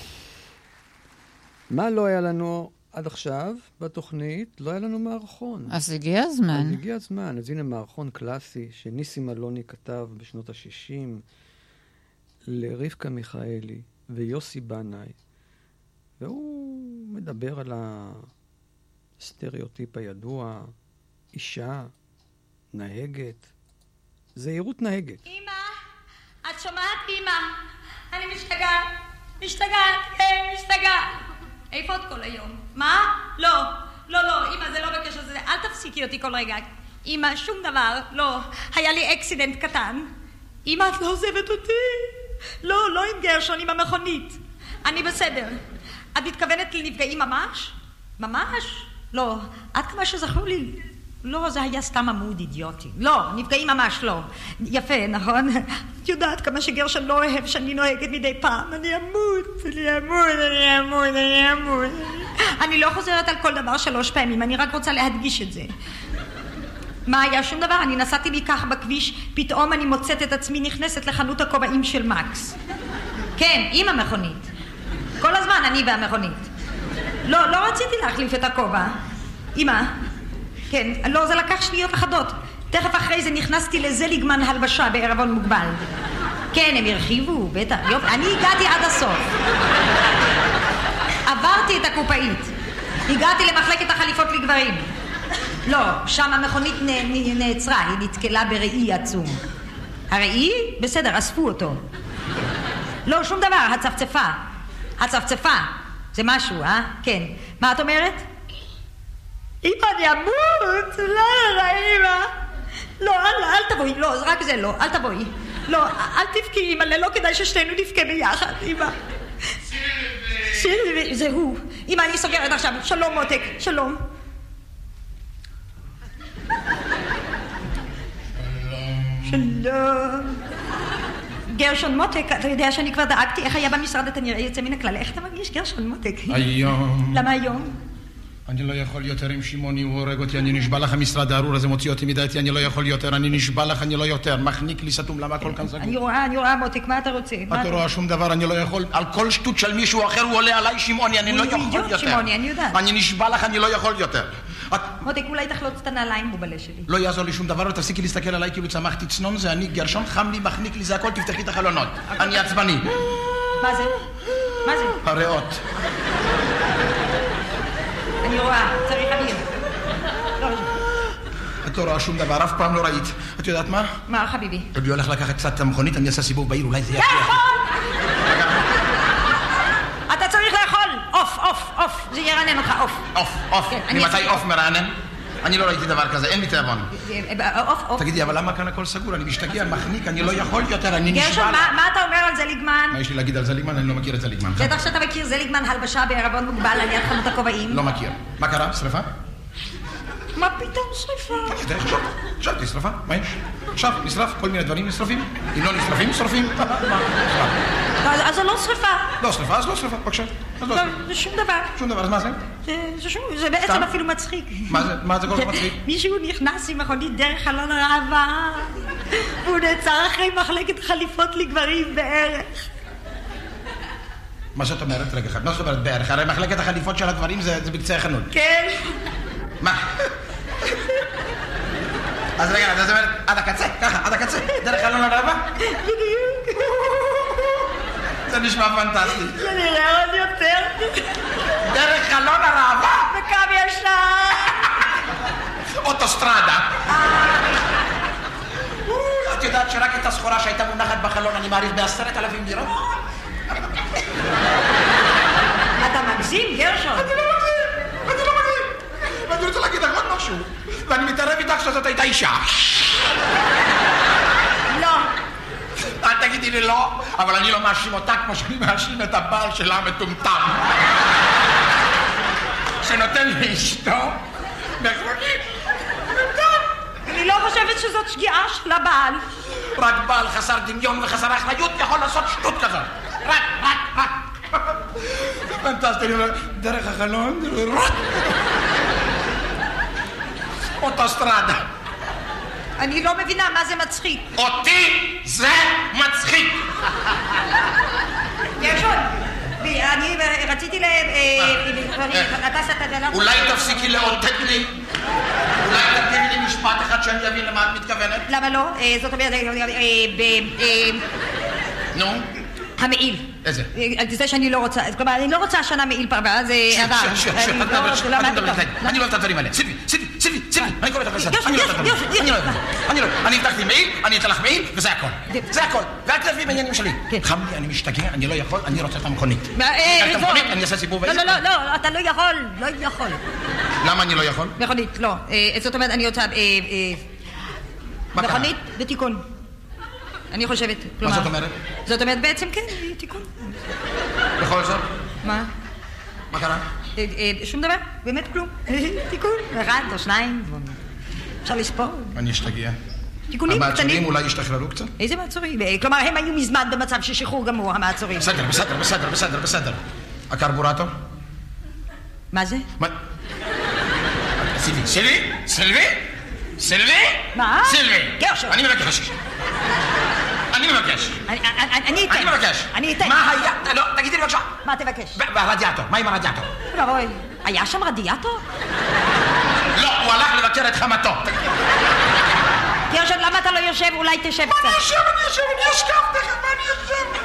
מה לא היה לנו עד עכשיו בתוכנית? לא היה לנו מערכון. אז הגיע הזמן. אז הגיע הזמן. אז הנה מערכון קלאסי שניסים אלוני כתב בשנות ה-שישים לרבקה מיכאלי ויוסי בנאי, והוא מדבר על הסטריאוטיפ הידוע, אישה, נהגת, זהירות נהגת. אמא, את שומעת אמא? אני משתגעת, משתגעת, כן, משתגעת. איפה את כל היום? מה? לא, לא, לא, אמא, זה לא בקשר לזה, אל תפסיקי אותי כל רגע. אמא, שום דבר, לא, היה לי אקסידנט קטן. אמא, את לא עוזבת אותי. לא, לא עם גרשון, עם המכונית. אני בסדר. את מתכוונת לנפגעים ממש? ממש? לא, עד כמה שזכרו לי, לא, זה היה סתם עמוד אידיוטי. לא, נפגעים ממש לא. יפה, נכון? את יודעת כמה שגרשון לא אוהב שאני נוהגת מדי פעם. אני אמות, אני אמות, אני אמות, אני אמות. אני לא חוזרת על כל דבר שלוש פעמים, אני רק רוצה להדגיש את זה. מה היה? שום דבר. אני נסעתי לי ככה בכביש, פתאום אני מוצאת את עצמי נכנסת לחנות הכובעים של מקס. כן, עם המכונית. כל הזמן אני והמכונית. לא, לא רציתי להחליף את הכובע. אמא, כן, לא, זה לקח שניות אחדות. תכף אחרי זה נכנסתי לזליגמן הלבשה בערבון מוגבל. כן, הם הרחיבו, בטח. יופי, אני הגעתי עד הסוף. עברתי את הקופאית. הגעתי למחלקת החליפות לגברים. לא, שם המכונית נ- נעצרה, היא נתקלה בראי עצום. הראי? בסדר, אספו אותו. לא, שום דבר, הצפצפה. הצפצפה. זה משהו, אה? כן. מה את אומרת? אמא, אני אמות! לא, לא, אמא! לא, אל, אל תבואי, לא, רק זה לא, אל תבואי. לא, אל תבכי, אמא, לא כדאי ששתינו נבכה ביחד, אמא. סילבי, זה הוא. אמא, אני סוגרת עכשיו. שלום, מותק, שלום. שלום. גרשון מותק, אתה יודע שאני כבר דאגתי איך היה במשרד, אתה נראה יוצא מן הכלל. איך אתה מרגיש, גרשון מותק? היום. למה היום? אני לא יכול יותר עם שמעוני, הוא הורג אותי, אני נשבע לך, המשרד הארור הזה מוציא אותי מדעתי, אני לא יכול יותר, אני נשבע לך, אני לא יותר, מחניק לי סתום, למה הכל כאן סגור? אני רואה, אני רואה מותק, מה אתה רוצה? את רואה שום דבר, אני לא יכול, על כל שטות של מישהו אחר הוא עולה עליי שמעוני, אני לא יכול יותר. שמעוני, אני יודעת. אני נשבע לך, אני לא יכול יותר. מותק, אולי תחלוץ את הנעליים בובלה שלי. לא יעזור לי שום דבר, ותפסיקי להסתכל עליי כאילו צמחתי צנון, זה אני, גרשון, חם לי, מחניק לי, זה הכל, תפתחי את החלונות. אני עצבני. מה זה? מה זה? הריאות. אני רואה, צריך אוויר. את לא רואה שום דבר, אף פעם לא ראית. את יודעת מה? מה, חביבי? אני הולך לקחת קצת את המכונית, אני אעשה סיבוב בעיר, אולי זה יפריע. לאכול! אתה צריך לאכול! עוף, עוף, עוף. זה ירענן אותך, עוף. עוף, עוף. ממתי עוף מרענן? אני לא ראיתי דבר כזה, אין לי תיאבון. עוף, עוף. תגידי, אבל למה כאן הכל סגור? אני משתגע, מחניק, אני לא יכול יותר, אני נשבע. גרשון, מה אתה אומר על זליגמן? מה יש לי להגיד על זליגמן? אני לא מכיר את זליגמן. בטח שאתה מכיר, זליגמן הלבשה בערבון מוגבל על יד חנות הכובעים. לא מכיר. מה קרה? שרפה? מה פתאום שריפה? אני יודע, עכשיו, עכשיו נשרפה, מה יש? עכשיו נשרף, כל מיני דברים נשרפים. אם לא נשרפים, שורפים. אז זה לא שריפה. לא שריפה, אז לא שריפה, בבקשה. זה שום דבר. שום דבר, אז מה זה? זה בעצם אפילו מצחיק. מה זה כל כך מצחיק? מישהו נכנס עם מכונית דרך חלון הראווה, והוא נעצר אחרי מחלקת חליפות לגברים בערך. מה זאת אומרת? רגע אחד, מה זאת אומרת בערך? הרי מחלקת החליפות של הגברים זה בקצה החנות. כן. מה? אז רגע, זאת אומרת, עד הקצה, ככה, עד הקצה, דרך חלון הראווה? בדיוק. זה נשמע פנטסטי. זה נראה עוד יותר. דרך חלון הראווה? בקו ישר. אוטוסטרדה. את יודעת שרק את הסחורה שהייתה מונחת בחלון אני מעריך בעשרת אלפים דירות? אתה מגזים, גרשון? אני לא מגזים, אני לא מגזים. ואני רוצה להגיד לך עוד משהו, ואני מתערב איתך שזאת הייתה אישה. לא. אל תגידי לי לא, אבל אני לא מאשים אותה כמו שאני מאשים את הבעל שלה המטומטם. שנותן לאשתו מכונית. אני לא חושבת שזאת שגיאה של הבעל. רק בעל חסר דמיון וחסר אחריות יכול לעשות שטות כזאת. רק, רק, רק. פנטסטי, אני אומר, דרך החלון, רק. אוטוסטרדה. אני לא מבינה מה זה מצחיק. אותי זה מצחיק. גרשון, אני רציתי ל... אולי תפסיקי לאותת לי? אולי תגידי לי משפט אחד שאני אבין למה את מתכוונת? למה לא? זאת אומרת... נו? המעיל. איזה? זה שאני לא רוצה, כלומר, אני לא רוצה השנה מעיל פרווה, זה עבר. שיר, שיר, שיר, אני לא אוהב את הדברים האלה. סילבי, סילבי, סילבי, סילבי, אני קורא את הפרסם. אני לא אוהב את הדברים האלה. אני לא אוהב את זה. אני לא אוהב. אני הבטחתי מעיל, אני אתן לך מעיל, וזה הכל. זה הכל. ואל תלוי בעניינים שלי. חם לי, אני משתגע, אני לא יכול, אני רוצה את המכונית. את המכונית, אני אעשה סיבוב לא, לא, לא, אתה לא יכול, לא יכול. למה אני לא יכול? מכונית, לא. זאת אומרת, אני רוצה... מכונית בתיקון. אני חושבת. מה זאת אומרת? זאת אומרת בעצם כן, תיקון. בכל זאת? מה? מה קרה? שום דבר, באמת כלום. תיקון, אחד או שניים, אפשר לספור. אני אשתגע. תיקונים קטנים. המעצורים אולי השתחררו קצת? איזה מעצורים? כלומר, הם היו מזמן במצב של שחרור גמור, המעצורים. בסדר, בסדר, בסדר, בסדר, בסדר. הקרבורטור? מה זה? מה? סילבי, סילבי? סילבי? סילבי? מה? סילבי. גרשון. אני מבקש. אני מבקש. אני אתן. אני מבקש. אני אתן. מה היה? לא, תגידי לי בבקשה. מה תבקש? והרדיאטור, מה עם הרדיאטור? אוי, היה שם רדיאטור? לא, הוא הלך לבקר את חמתו. גרשון, למה אתה לא יושב? אולי תשב קצת. מה אני יושב? אני יושב, אני אשכב תכף, מה אני יושב?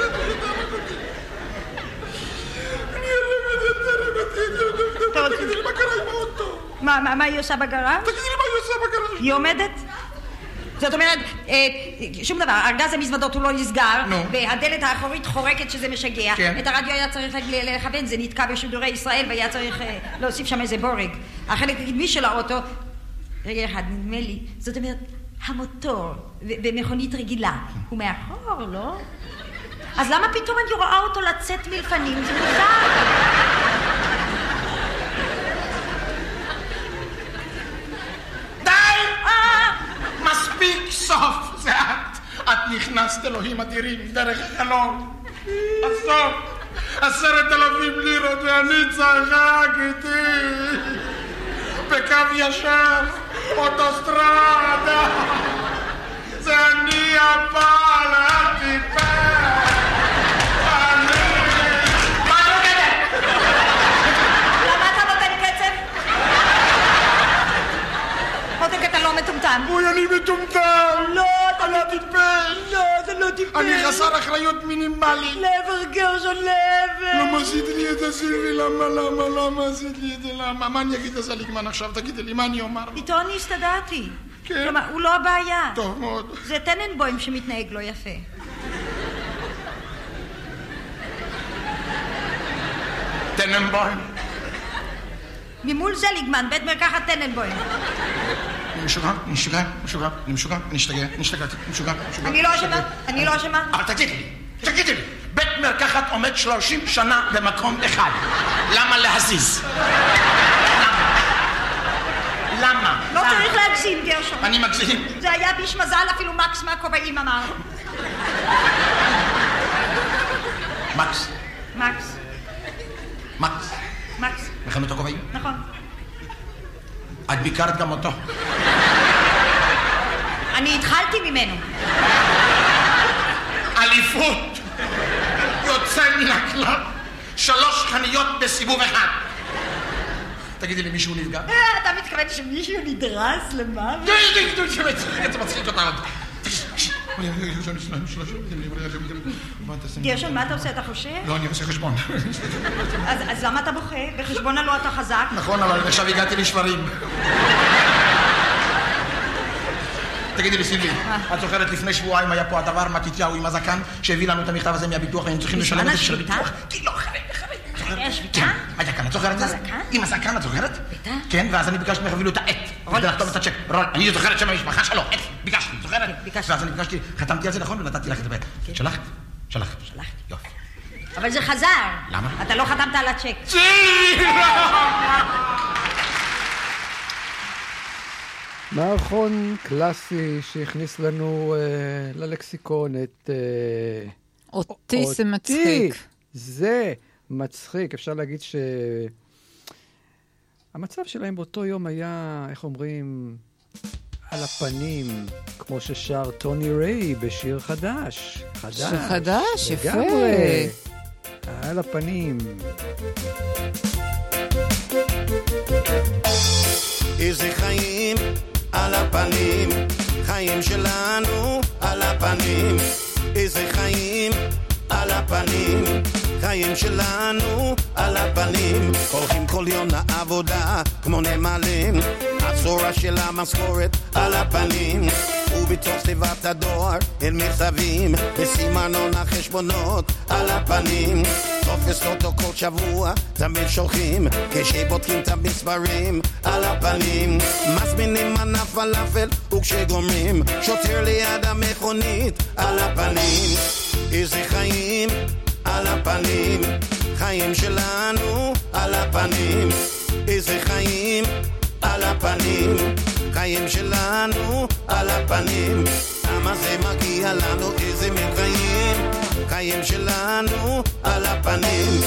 תגידי לי מה קרה עם האוטו. מה היא עושה בגרז'? תגידי לי מה היא עושה בגרז'. היא עומדת? זאת אומרת, שום דבר, ארגז המזוודות הוא לא נסגר, והדלת האחורית חורקת שזה משגע. את הרדיו היה צריך לכוון, זה נתקע בשידורי ישראל והיה צריך להוסיף שם איזה בורג. החלק הקדמי של האוטו, רגע אחד, נדמה לי, זאת אומרת, המוטור במכונית רגילה, הוא מאחור, לא? אז למה פתאום אני רואה אותו לצאת מלפנים? זה מוזר. מספיק סוף, זה את. את נכנסת אלוהים אדירים דרך החלון. הסוף, עשרת אלפים לירות ואני צחק איתי. בקו ישר, אוטוסטרדה. זה אני הבעל הטיפש. אני... מה את נוגדת? למה אתה נותן קצב? מותק, אתה לא מטומטם. אוי, אני מטומטם. לא, אתה לא טיפש. לא, אתה לא טיפש. אני חסר אחריות מינימלית. לעבר גרשון, לעבר. למה עשית לי את זה, סילבי? למה, למה, למה עשית לי את זה? למה? מה אני אגיד לזליגמן עכשיו? תגידי לי, מה אני אומר? איתו אני הסתדרתי. כן. כלומר, הוא לא הבעיה. טוב מאוד. זה טננבוים שמתנהג לא יפה. טננבוים? ממול זליגמן, בית מרקחת טננבוים. אני משוגע, אני משוגע, משוגע, אני משוגע, אני אשתגע, אני השתגעתי, אני משוגע, משוגע. אני לא אשמה, אני לא אשמה. אבל תגידי לי, תגידי לי, בית מרקחת עומד שלושים שנה במקום אחד. למה להזיז? למה? לא צריך להגזים, גרשון. אני מגזים. זה היה ביש מזל, אפילו מקס מהכובעים אמר. מקס. מקס. מקס. מקס. מכנות הכובעים? נכון. את ביקרת גם אותו. אני התחלתי ממנו. אליפות. יוצא מן הכלל. שלוש חניות בסיבוב אחד. תגידי לי, מישהו נפגע? אתה מתכוון שמישהו נדרס למוות? זה מצחיק אותה עוד. גרשון, מה אתה עושה? אתה חושב? לא, אני עושה חשבון. אז למה אתה בוכה? בחשבון הלא אתה חזק? נכון, אבל עכשיו הגעתי לשברים. תגידי לי, סילבי, את זוכרת לפני שבועיים היה פה הדבר מתתיהו עם הזקן שהביא לנו את המכתב הזה מהביטוח והיינו צריכים לשלם את זה של הביטוח? כי לא, חלק, חלק. היה שביתה? היה כאן, את זוכרת את זה? עם הזקן, את זוכרת? כן, ואז אני ביקשתי ממך אפילו את העט. כדי לחתום את הצ'ק. אני זוכרת שם המשפחה שלו, עט, ביקשתי, זוכרת? ואז אני ביקשתי, חתמתי על זה נכון ונתתי לך את זה בעט. שלחת? שלחת. שלחת. יופי. אבל זה חזר. למה? אתה לא חתמת על הצ'ק. מערכון קלאסי שהכניס לנו uh, ללקסיקון את... Uh, אותי זה מצחיק. זה מצחיק. אפשר להגיד שהמצב שלהם באותו יום היה, איך אומרים, על הפנים, כמו ששר טוני ריי בשיר חדש. חדש. שיר חדש, יפה. לגמרי. על הפנים. איזה חיים על הפנים, חיים שלנו על הפנים. איזה חיים על הפנים, חיים שלנו על הפנים. הולכים כל יום לעבודה כמו נמלים, הצורה של המשכורת על הפנים. ובתוך תיבת הדואר אין מכתבים, בסימנון החשבונות על הפנים. טופס אותו כל שבוע תמיד שולחים, כשבודקים את המספרים על הפנים. מזמינים מנה פלאפל וכשגומרים שוטר ליד המכונית על הפנים. איזה חיים על הפנים, חיים שלנו על הפנים. איזה חיים על הפנים, חיים שלנו על הפנים. למה זה מגיע לנו? איזה מין חיים, חיים שלנו על הפנים.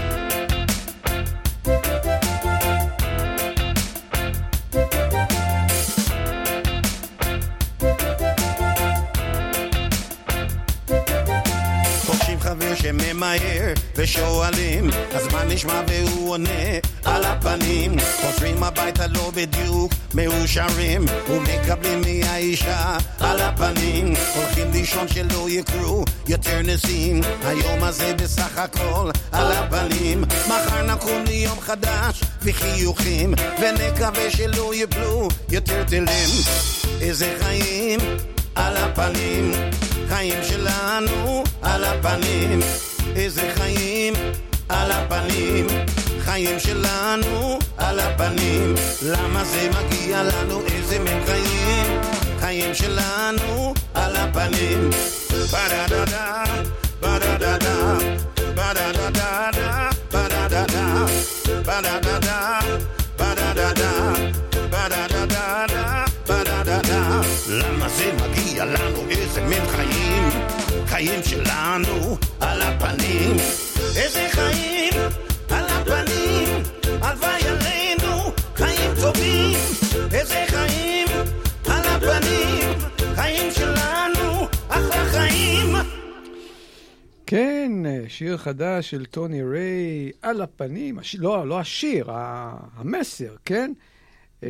חבר שממהר ושואלים אז מה נשמע והוא עונה על הפנים. חוזרים הביתה לא בדיוק מאושרים ומקבלים מהאישה על הפנים. הולכים לישון שלא יקרו יותר נסים, היום הזה בסך הכל על הפנים. מחר נקום ליום חדש וחיוכים ונקווה שלא יפלו יותר טילים. איזה חיים על הפנים, חיים שלנו על הפנים. איזה חיים על הפנים, חיים שלנו על הפנים. למה זה מגיע לנו? איזה מין חיים, חיים שלנו על הפנים. ba-da-da-da, ba-da-da-da, ba-da-da-da-da, ba-da-da-da, ba-da-da-da, ba-da-da-da, ba-da-da-da-da, ba-da-da-da. למה זה מגיע לנו? איזה מין חיים, חיים שלנו על הפנים. איזה חיים על הפנים, הלוואי עלינו חיים טובים. איזה חיים על הפנים, חיים שלנו אחלה חיים. כן, שיר חדש של טוני ריי על הפנים. הש... לא, לא השיר, המסר, כן? אה...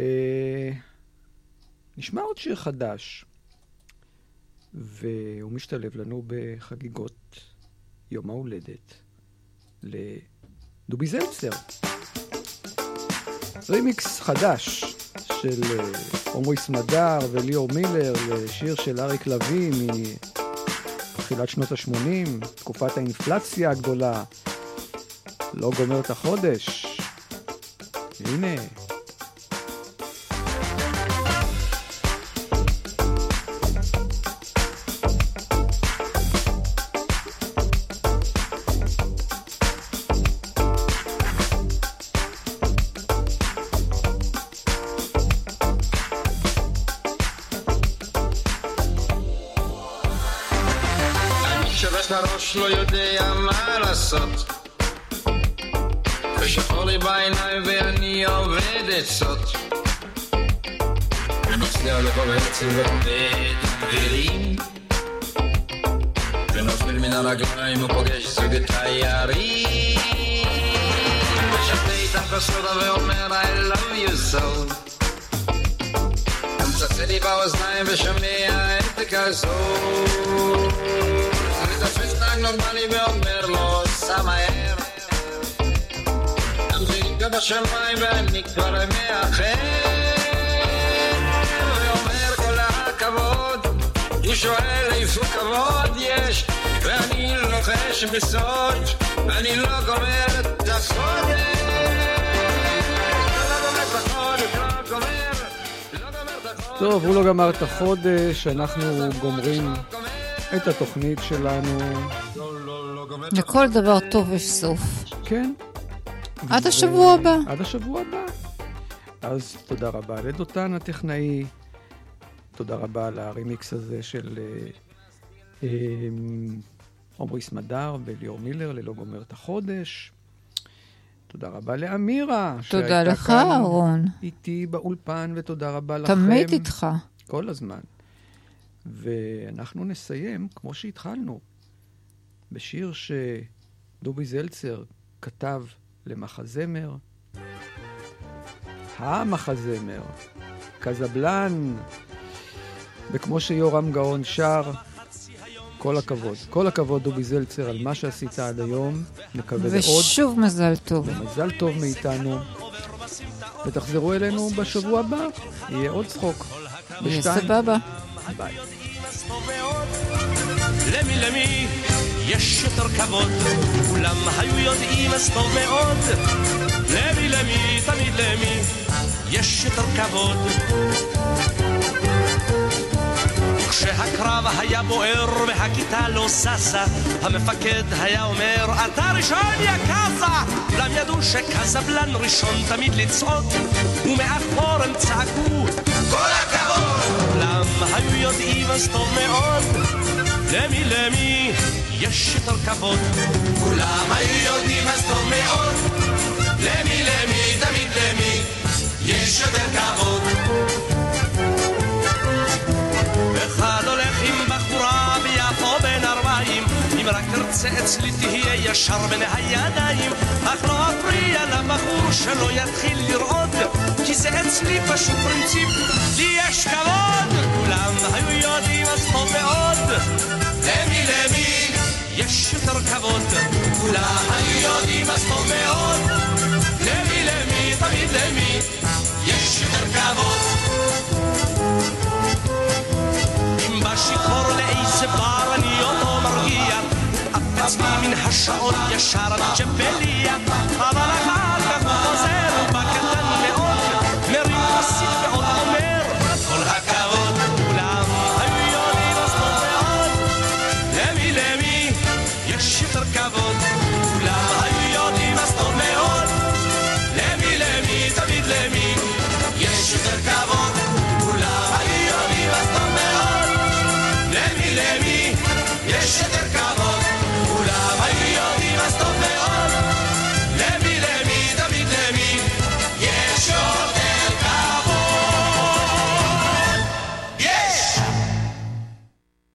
נשמע עוד שיר חדש, והוא משתלב לנו בחגיגות יום ההולדת לדובי זלצר. רימיקס חדש של עומרי סמדר וליאור מילר לשיר של אריק לוי מתחילת שנות ה-שמונים, תקופת האינפלציה הגדולה, לא גומר את החודש. הנה. הראש לא יודע מה לעשות ושחור לי בעיניים ואני עובד עצות ונוסע לכל עצב ועובד דברים ונופל מן הרגליים ופוגש זוג תיירים ושתה איתם בסודה ואומר I love you so מצצה לי באוזניים ושומע את כזאת ותפס נהג נורמלי ואומר לו סע מהר אמריקה בשמיים ואני כבר מאחר ואומר כל הכבוד הוא שואל איפה כבוד יש ואני לוחש בסוד ואני לא גומר את החודש לא גומר את החודש לא גומר טוב, הוא לא גמר את החודש, אנחנו גומרים את התוכנית שלנו. לכל דבר טוב יש סוף. כן. עד השבוע הבא. עד השבוע הבא. אז תודה רבה לדותן הטכנאי, תודה רבה על הרימיקס הזה של אה, אה, עומרי סמדר וליאור מילר, ללא גומר את החודש. תודה רבה לאמירה. תודה לך, אהרון. איתי באולפן, ותודה רבה לכם. תמיד איתך. כל הזמן. ואנחנו נסיים, כמו שהתחלנו, בשיר שדובי זלצר כתב למחזמר. המחזמר. קזבלן. וכמו שיורם גאון שר, כל הכבוד. כל הכבוד דובי זלצר על מה שעשית עד היום. נקווה לעוד. ושוב מזל טוב. ומזל טוב מאיתנו. ותחזרו אלינו בשבוע הבא. יהיה עוד צחוק. יהיה סבבה. ביי. למי למי יש יותר כבוד, כולם היו יודעים אז טוב מאוד. למי למי תמיד למי יש יותר כבוד. כשהקרב היה בוער והכיתה לא ססה, המפקד היה אומר אתה ראשון יא קאזה. כולם ידעו שקזבלן ראשון תמיד לצעוד, ומאחור הם צעקו כל הכבוד. כולם היו יודעים אז טוב מאוד. למי למי יש יותר כבוד, כולם היו יודעים אז טוב מאוד. למי למי תמיד למי יש יותר כבוד. אחד הולך עם בחורה ביפו בין ארבעים, אם רק תרצה אצלי תהיה ישר בין הידיים, אך לא אפריע לבחור שלא יתחיל לראות, כי זה אצלי פשוט פרינציפ, לי יש כבוד. כולם היו יודעים אז טוב מאוד. למי למי יש יותר כבוד, כולם היו יודעים אז טוב מאוד. למי למי תמיד למי יש יותר כבוד. בשיכור לאיזה בר אני אותו מרגיע, אף עצמי מן השעון ישר על ג'בליה, אבל